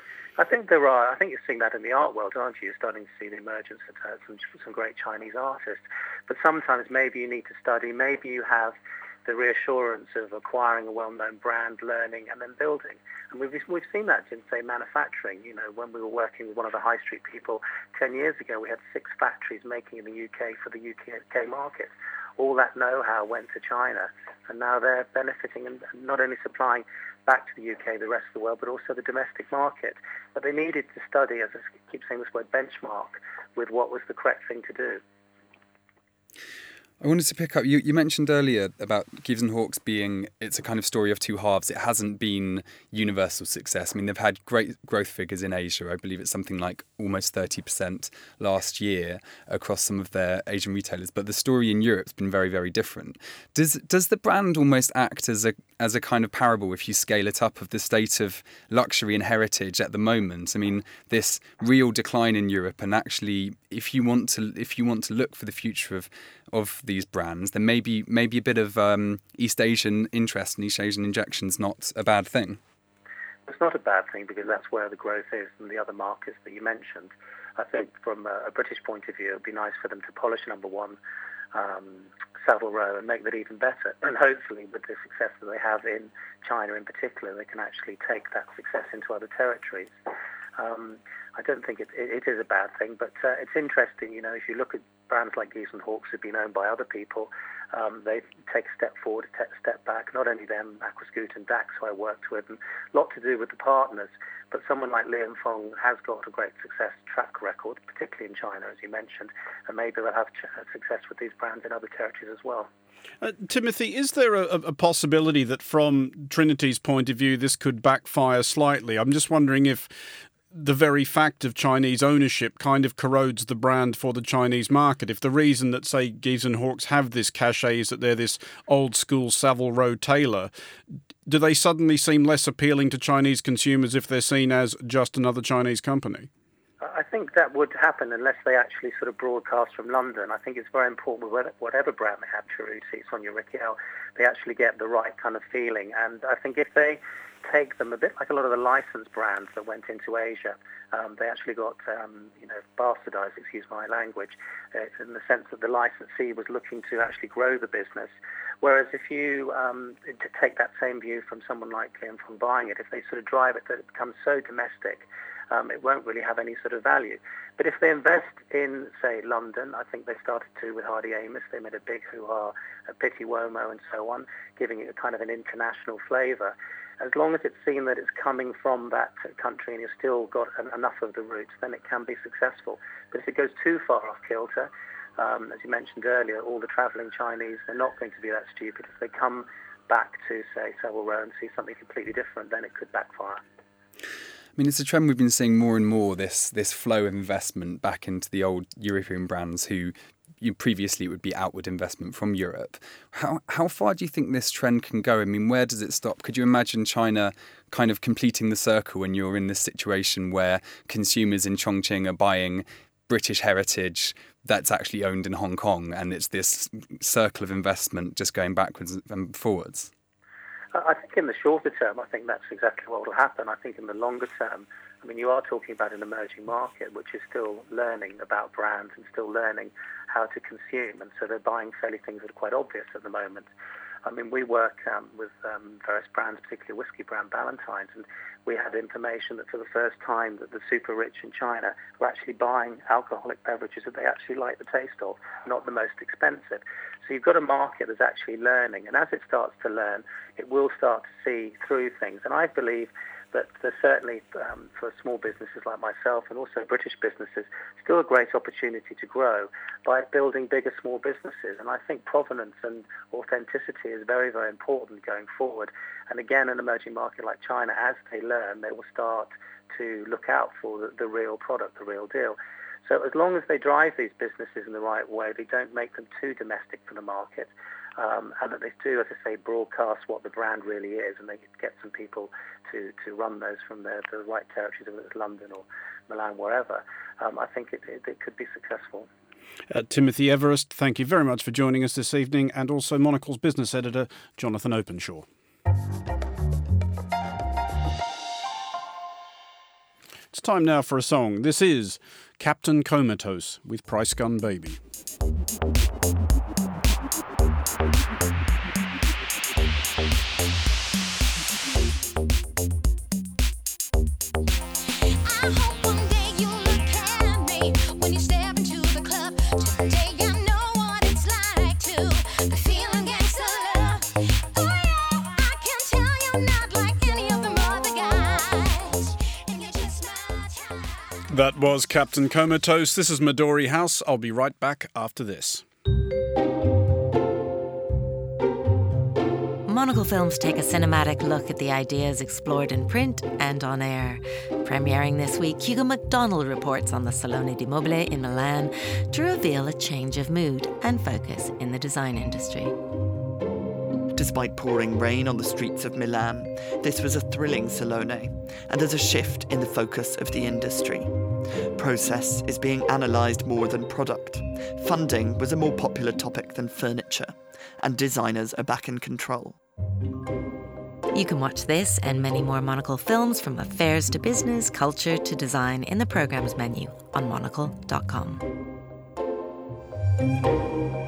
I think there are. I think you're seeing that in the art world, aren't you? You're starting to see the emergence of uh, some, some great Chinese artists. But sometimes maybe you need to study. Maybe you have the reassurance of acquiring a well-known brand, learning, and then building. And we've we've seen that in, say, manufacturing. You know, when we were working with one of the high street people ten years ago, we had six factories making in the U K for the U K market. All that know-how went to China, and now they're benefiting and not only supplying back to the U K, the rest of the world, but also the domestic market. But they needed to study, as I keep saying this word, benchmark, with what was the correct thing to do. I wanted to pick up, you, you mentioned earlier about Jeeves and Hawkes being, it's a kind of story of two halves. It hasn't been universal success. I mean, they've had great growth figures in Asia. I believe it's something like almost thirty percent last year across some of their Asian retailers. But the story in Europe's been very, very different. Does does the brand almost act as a as a kind of parable, if you scale it up, of the state of luxury and heritage at the moment? I mean, this real decline in Europe, and actually, if you want to if you want to look for the future of of these brands, then maybe maybe a bit of um, East Asian interest and East Asian injection's not a bad thing. It's not a bad thing, because that's where the growth is in the other markets that you mentioned. I think from a, a British point of view, it would be nice for them to polish number one, um, Savile Row, and make that even better. And hopefully, with the success that they have in China in particular, they can actually take that success into other territories. Um, I don't think it, it, it is a bad thing, but uh, it's interesting, you know, if you look at brands like Geese and Hawkes have been owned by other people, um, they take a step forward, a step back. Not only them, Aquascoot and Dax, who I worked with, and a lot to do with the partners. But someone like Li and Fong has got a great success track record, particularly in China, as you mentioned, and maybe they'll have ch- success with these brands in other territories as well. Uh, Timothy, is there a, a possibility that from Trinity's point of view this could backfire slightly? I'm just wondering if the very fact of Chinese ownership kind of corrodes the brand for the Chinese market. If the reason that, say, Geese and Hawkes have this cachet is that they're this old-school Savile Row tailor, do they suddenly seem less appealing to Chinese consumers if they're seen as just another Chinese company? I think that would happen unless they actually sort of broadcast from London. I think it's very important with whatever brand they have, Cerruti, Sonia Rykiel, they actually get the right kind of feeling. And I think if they take them a bit like a lot of the licensed brands that went into Asia, um, they actually got, um, you know, bastardized, excuse my language, uh, in the sense that the licensee was looking to actually grow the business. Whereas if you um, to take that same view from someone like Liam from buying it, if they sort of drive it that it becomes so domestic, um, it won't really have any sort of value. But if they invest in, say, London, I think they started to with Hardy Amos. They made a big hoo-ha, a Pitti Uomo and so on, giving it a kind of an international flavour. As long as it's seen that it's coming from that country and you've still got an, enough of the roots, then it can be successful. But if it goes too far off kilter, um, as you mentioned earlier, all the travelling Chinese, they're not going to be that stupid. If they come back to, say, Savile Row and see something completely different, then it could backfire. I mean, it's a trend we've been seeing more and more, this this flow of investment back into the old European brands who you previously it would be outward investment from Europe. How how far do you think this trend can go? I mean, where does it stop? Could you imagine China kind of completing the circle when you're in this situation where consumers in Chongqing are buying British heritage that's actually owned in Hong Kong, and it's this circle of investment just going backwards and forwards? I think in the shorter term, I think that's exactly what will happen. I think in the longer term, I mean, you are talking about an emerging market which is still learning about brands and still learning how to consume, and so they're buying fairly things that are quite obvious at the moment. I mean, we work um, with um, various brands, particularly whiskey brand Ballantine's, and we had information that for the first time that the super rich in China were actually buying alcoholic beverages that they actually like the taste of, not the most expensive. So you've got a market that's actually learning, and as it starts to learn, it will start to see through things. And I believe that there's certainly, um, for small businesses like myself and also British businesses, still a great opportunity to grow by building bigger small businesses. And I think provenance and authenticity is very, very important going forward. And again, an emerging market like China, as they learn, they will start to look out for the, the real product, the real deal. So as long as they drive these businesses in the right way, they don't make them too domestic for the market, um, and that they do, as I say, broadcast what the brand really is, and they get some people to, to run those from the, the right territories, whether it's London or Milan, wherever, um, I think it, it, it could be successful. Uh, Timothy Everest, thank you very much for joining us this evening, and also Monocle's business editor, Jonathan Openshaw. It's time now for a song. This is Captain Comatose with Price Gun Baby. That was Captain Comatose. This is Midori House. I'll be right back after this. Monocle Films take a cinematic look at the ideas explored in print and on air. Premiering this week, Hugo McDonald reports on the Salone di Mobile in Milan to reveal a change of mood and focus in the design industry. Despite pouring rain on the streets of Milan, this was a thrilling Salone, and there's a shift in the focus of the industry. Process is being analysed more than product. Funding was a more popular topic than furniture, and designers are back in control. You can watch this and many more Monocle films, from affairs to business, culture to design, in the programmes menu on monocle dot com.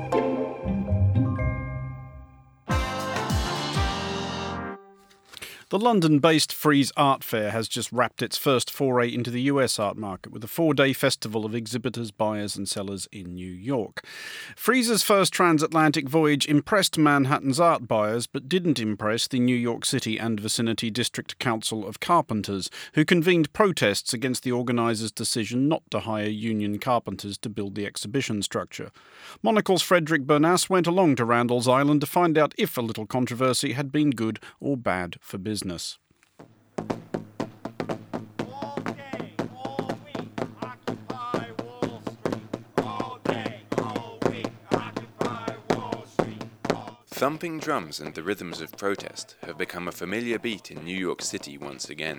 The The London-based Frieze Art Fair has just wrapped its first foray into the U S art market with a four-day festival of exhibitors, buyers and sellers in New York. Frieze's first transatlantic voyage impressed Manhattan's art buyers but didn't impress the New York City and vicinity District Council of Carpenters, who convened protests against the organisers' decision not to hire union carpenters to build the exhibition structure. Monocle's Frederick Bernass went along to Randall's Island to find out if a little controversy had been good or bad for business. Thumping drums and the rhythms of protest have become a familiar beat in New York City once again.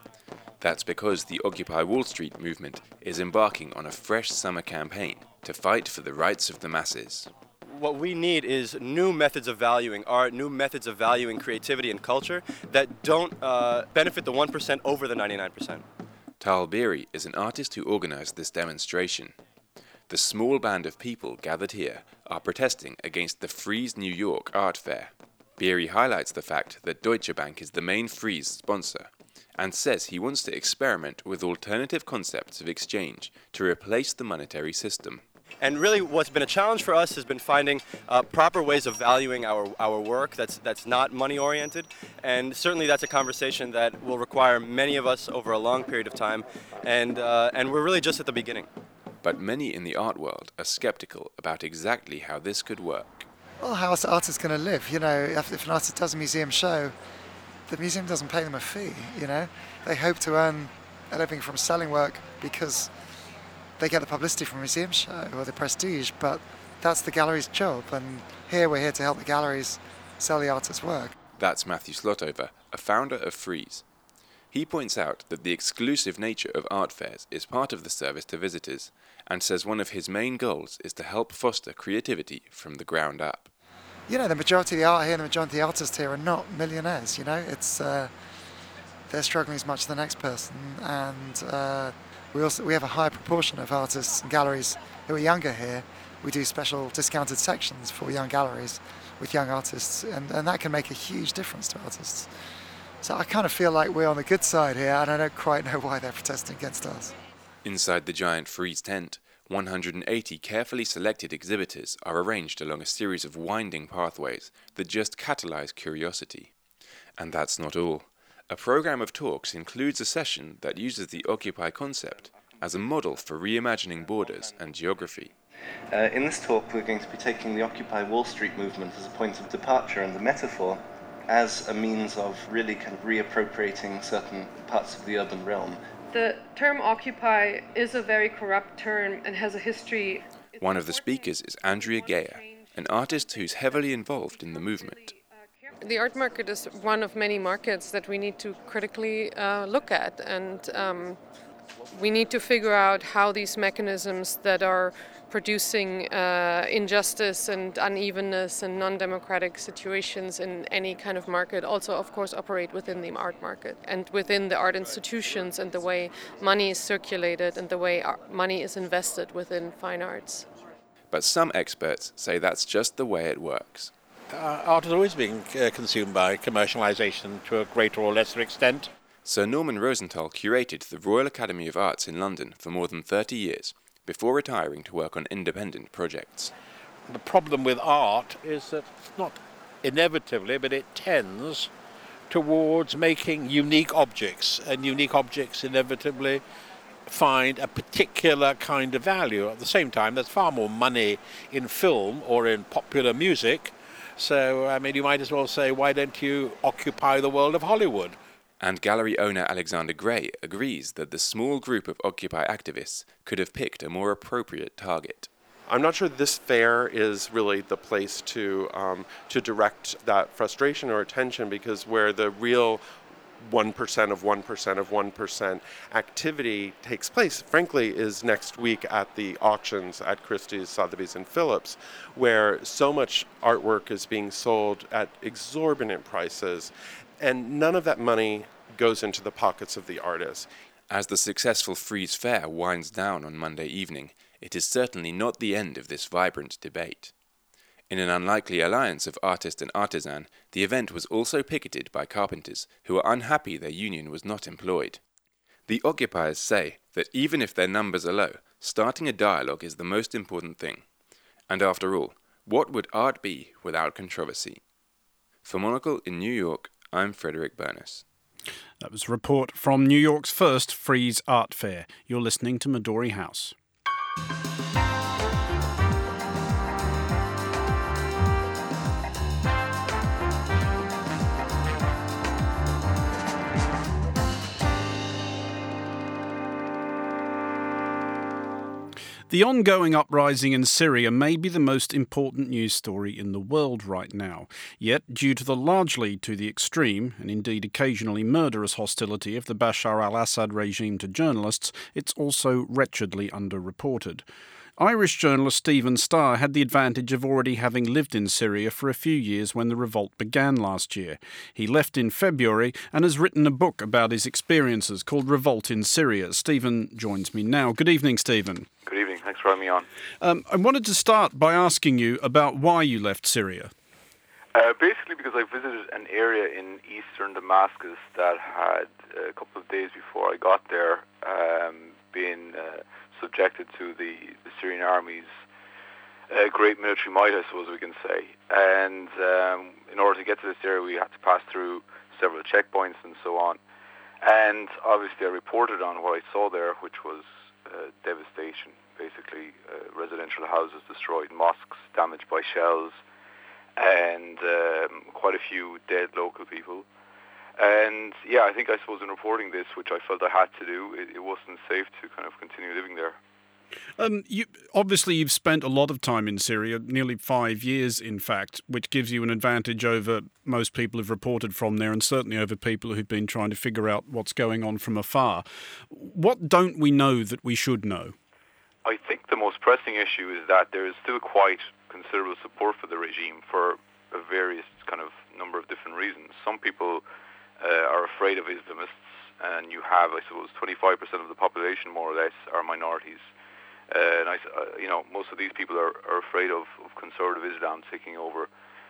That's because the Occupy Wall Street movement is embarking on a fresh summer campaign to fight for the rights of the masses. What we need is new methods of valuing art, new methods of valuing creativity and culture that don't uh, benefit the one percent over the ninety-nine percent. Tal Beery is an artist who organized this demonstration. The small band of people gathered here are protesting against the Frieze New York Art Fair. Beery highlights the fact that Deutsche Bank is the main Frieze sponsor and says he wants to experiment with alternative concepts of exchange to replace the monetary system. And really what's been a challenge for us has been finding uh, proper ways of valuing our, our work that's, that's not money-oriented. And certainly that's a conversation that will require many of us over a long period of time. And, uh, and we're really just at the beginning. But many in the art world are skeptical about exactly how this could work. Well, how is an artist going to live? You know, if, if an artist does a museum show, the museum doesn't pay them a fee, you know. They hope to earn a living from selling work because they get the publicity from a museum show or the prestige, but that's the gallery's job, and here we're here to help the galleries sell the artist's work. That's Matthew Slotover, a founder of Frieze. He points out that the exclusive nature of art fairs is part of the service to visitors, and says one of his main goals is to help foster creativity from the ground up. You know, the majority of the art here and the majority of the artists here are not millionaires, you know. It's uh, they're struggling as much as the next person, and uh, we also we have a high proportion of artists and galleries who are younger here. We do special discounted sections for young galleries with young artists, and, and that can make a huge difference to artists. So I kind of feel like we're on the good side here, and I don't quite know why they're protesting against us. Inside the giant Frieze tent, one hundred eighty carefully selected exhibitors are arranged along a series of winding pathways that just catalyze curiosity. And that's not all. A program of talks includes a session that uses the Occupy concept as a model for reimagining borders and geography. Uh, in this talk, we're going to be taking the Occupy Wall Street movement as a point of departure and the metaphor as a means of really kind of reappropriating certain parts of the urban realm. The term Occupy is a very corrupt term and has a history. One of the speakers is Andrea Geyer, an artist who's heavily involved in the movement. The art market is one of many markets that we need to critically uh, look at, and um, we need to figure out how these mechanisms that are producing uh, injustice and unevenness and non-democratic situations in any kind of market also, of course, operate within the art market and within the art institutions and the way money is circulated and the way money is invested within fine arts. But some experts say that's just the way it works. Uh, art is always being uh, consumed by commercialization to a greater or lesser extent. Sir Norman Rosenthal curated the Royal Academy of Arts in London for more than thirty years, before retiring to work on independent projects. The problem with art is that not inevitably, but it tends towards making unique objects, and unique objects inevitably find a particular kind of value. At the same time, there's far more money in film or in popular music, so I mean, you might as well say, why don't you occupy the world of Hollywood? And gallery owner Alexander Gray agrees that the small group of Occupy activists could have picked a more appropriate target. I'm not sure this fair is really the place to um, to direct that frustration or attention, because where the real one percent of one percent of one percent activity takes place, frankly, is next week at the auctions at Christie's, Sotheby's, and Phillips, where so much artwork is being sold at exorbitant prices, and none of that money goes into the pockets of the artists. As the successful Frieze Fair winds down on Monday evening, it is certainly not the end of this vibrant debate. In an unlikely alliance of artist and artisan, the event was also picketed by carpenters who were unhappy their union was not employed. The occupiers say that even if their numbers are low, starting a dialogue is the most important thing. And after all, what would art be without controversy? For Monocle in New York, I'm Frederick Burness. That was a report from New York's first Frieze Art Fair. You're listening to Midori House. The ongoing uprising in Syria may be the most important news story in the world right now. Yet, due to the largely to the extreme, and indeed occasionally murderous hostility of the Bashar al-Assad regime to journalists, it's also wretchedly underreported. Irish journalist Stephen Starr had the advantage of already having lived in Syria for a few years when the revolt began last year. He left in February and has written a book about his experiences called Revolt in Syria. Stephen joins me now. Good evening, Stephen. Good evening. Thanks for having me on. Um, I wanted to start by asking you about why you left Syria. Uh, basically because I visited an area in eastern Damascus that had, a couple of days before I got there, um, been uh, subjected to the, the Syrian army's uh, great military might, I suppose we can say. And um, in order to get to this area, we had to pass through several checkpoints and so on. And obviously I reported on what I saw there, which was uh, devastation. Basically, uh, residential houses destroyed, mosques damaged by shells, and um, quite a few dead local people. And yeah, I think I suppose in reporting this, which I felt I had to do, it, it wasn't safe to kind of continue living there. Um, you, obviously, you've spent a lot of time in Syria, nearly five years, in fact, which gives you an advantage over most people who've reported from there, and certainly over people who've been trying to figure out what's going on from afar. What don't we know that we should know? I think the most pressing issue is that there is still quite considerable support for the regime for a various kind of number of different reasons. Some people uh, are afraid of Islamists, and you have, I suppose, twenty-five percent of the population, more or less, are minorities. Uh, and I, uh, you know, most of these people are, are afraid of, of conservative Islam taking over,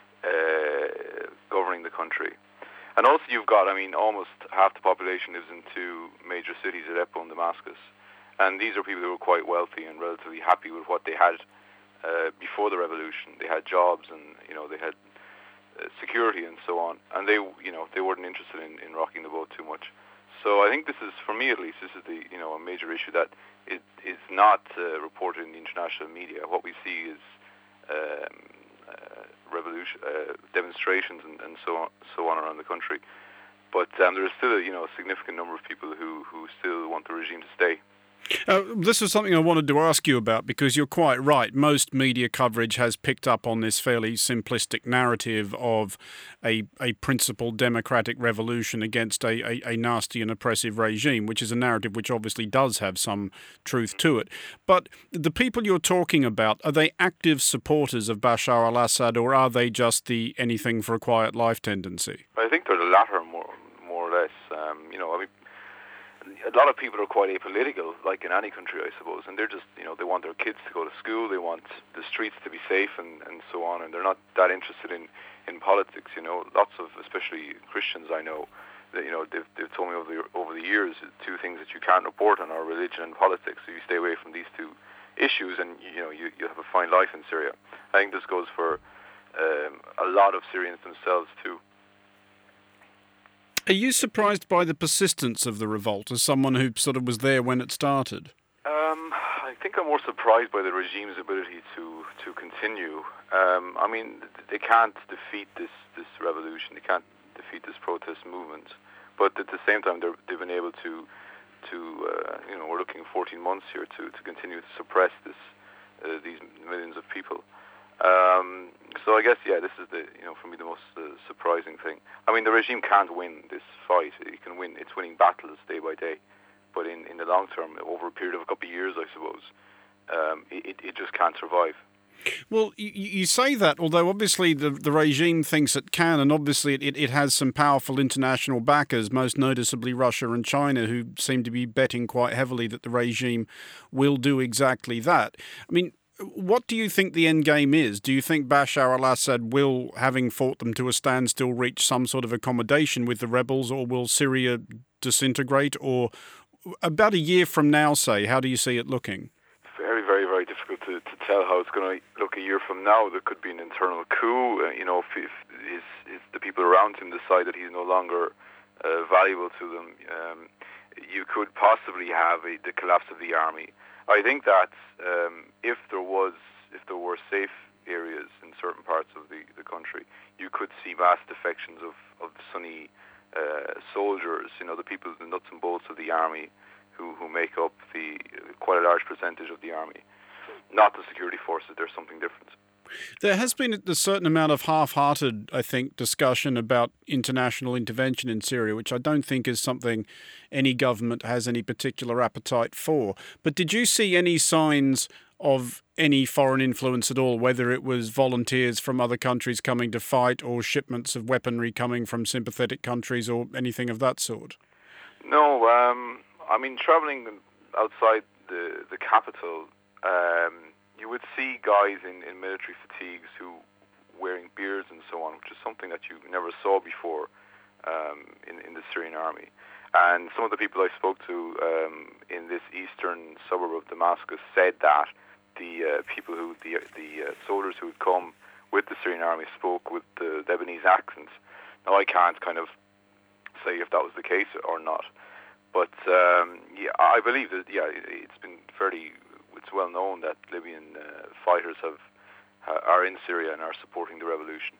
uh, governing the country. And also you've got, I mean, almost half the population lives in two major cities, Aleppo and Damascus. And these are people who were quite wealthy and relatively happy with what they had uh, before the revolution. They had jobs and, you know, they had uh, security and so on. And they, you know, they weren't interested in, in rocking the boat too much. So I think this is, for me at least, this is the, you know, a major issue that it is not uh, reported in the international media. What we see is um, uh, revolution, uh, demonstrations and, and so on, so on around the country. But um, there is still, you know, a significant number of people who, who still want the regime to stay. Uh, this is something I wanted to ask you about, because you're quite right. Most media coverage has picked up on this fairly simplistic narrative of a, a principled democratic revolution against a, a, a nasty and oppressive regime, which is a narrative which obviously does have some truth to it. But the people you're talking about, are they active supporters of Bashar al-Assad, or are they just the anything for a quiet life tendency? I think they're the latter, more, more or less. Um, you know, I mean, a lot of people are quite apolitical, like in any country, I suppose, and they're just, you know, they want their kids to go to school, they want the streets to be safe and, and so on, and they're not that interested in, in politics, you know. Lots of, especially Christians I know, that, you know, they've, they've told me over the, over the years, two things that you can't report on are religion and politics. So you stay away from these two issues and, you know, you, you have a fine life in Syria. I think this goes for um, a lot of Syrians themselves too. Are you surprised by the persistence of the revolt as someone who sort of was there when it started? Um, I think I'm more surprised by the regime's ability to, to continue. Um, I mean, they can't defeat this, this revolution, they can't defeat this protest movement, but at the same time they're, they've been able to, to uh, you know, we're looking at fourteen months here to, to continue to suppress this, uh, these millions of people. Um, so I guess, yeah, this is the, you know, for me the most uh, surprising thing. I mean, the regime can't win this fight. It can win, it's winning battles day by day. But in, in the long term, over a period of a couple of years, I suppose, um, it, it just can't survive. Well, you, you say that, although obviously the, the regime thinks it can, and obviously it, it has some powerful international backers, most noticeably Russia and China, who seem to be betting quite heavily that the regime will do exactly that. I mean, what do you think the end game is? Do you think Bashar al-Assad will, having fought them to a standstill, reach some sort of accommodation with the rebels, or will Syria disintegrate? Or about a year from now, say, how do you see it looking? Very, very, very difficult to, to tell how it's going to look a year from now. There could be an internal coup. Uh, you know, if, if, his, if the people around him decide that he's no longer uh, valuable to them, um, you could possibly have a, the collapse of the army. I think that um, if there was, if there were safe areas in certain parts of the, the country, you could see mass defections of, of Sunni uh, soldiers, you know, the people, the nuts and bolts of the army, who, who make up the quite a large percentage of the army. Not the security forces, there's something different. There has been a certain amount of half-hearted, I think, discussion about international intervention in Syria, which I don't think is something any government has any particular appetite for. But did you see any signs of any foreign influence at all, whether it was volunteers from other countries coming to fight or shipments of weaponry coming from sympathetic countries or anything of that sort? No, um, I mean, travelling outside the, the capital, um, you would see guys in, in military fatigues who wearing beards and so on, which is something that you never saw before um, in, in the Syrian army. And some of the people I spoke to um, in this eastern suburb of Damascus said that the uh, people who, the, the uh, soldiers who had come with the Syrian army spoke with the Lebanese accents. Now, I can't kind of say if that was the case or not. But um, yeah, I believe that, yeah, it's been fairly, it's well known that Libyan uh, fighters have are in Syria and are supporting the revolution.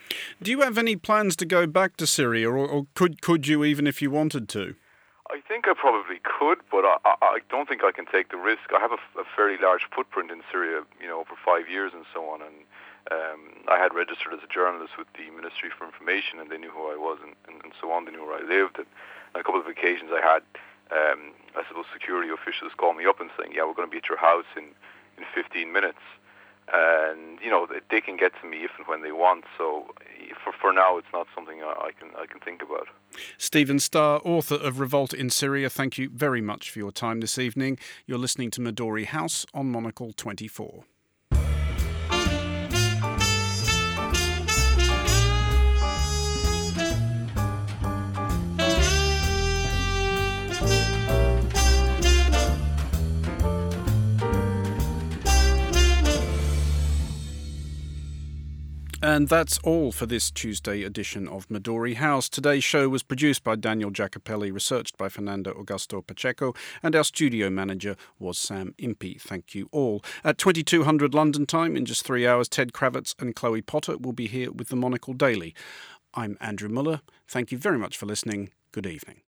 Do you have any plans to go back to Syria, or, or could could you even if you wanted to? I think I probably could, but I, I don't think I can take the risk. I have a, a fairly large footprint in Syria, you know, for five years and so on, and um, I had registered as a journalist with the Ministry for Information, and they knew who I was and, and, and so on. They knew where I lived, and on a couple of occasions I had, um, I suppose, security officials call me up and saying, yeah, we're going to be at your house in, in fifteen minutes. And you know they can get to me if and when they want. So for for now, it's not something I can I can think about. Stephen Starr, author of Revolt in Syria, thank you very much for your time this evening. You're listening to Midori House on Monocle twenty-four. And that's all for this Tuesday edition of Midori House. Today's show was produced by Daniel Jacopelli, researched by Fernando Augusto Pacheco, and our studio manager was Sam Impey. Thank you all. At twenty-two hundred London time, in just three hours, Ted Kravitz and Chloe Potter will be here with the Monocle Daily. I'm Andrew Muller. Thank you very much for listening. Good evening.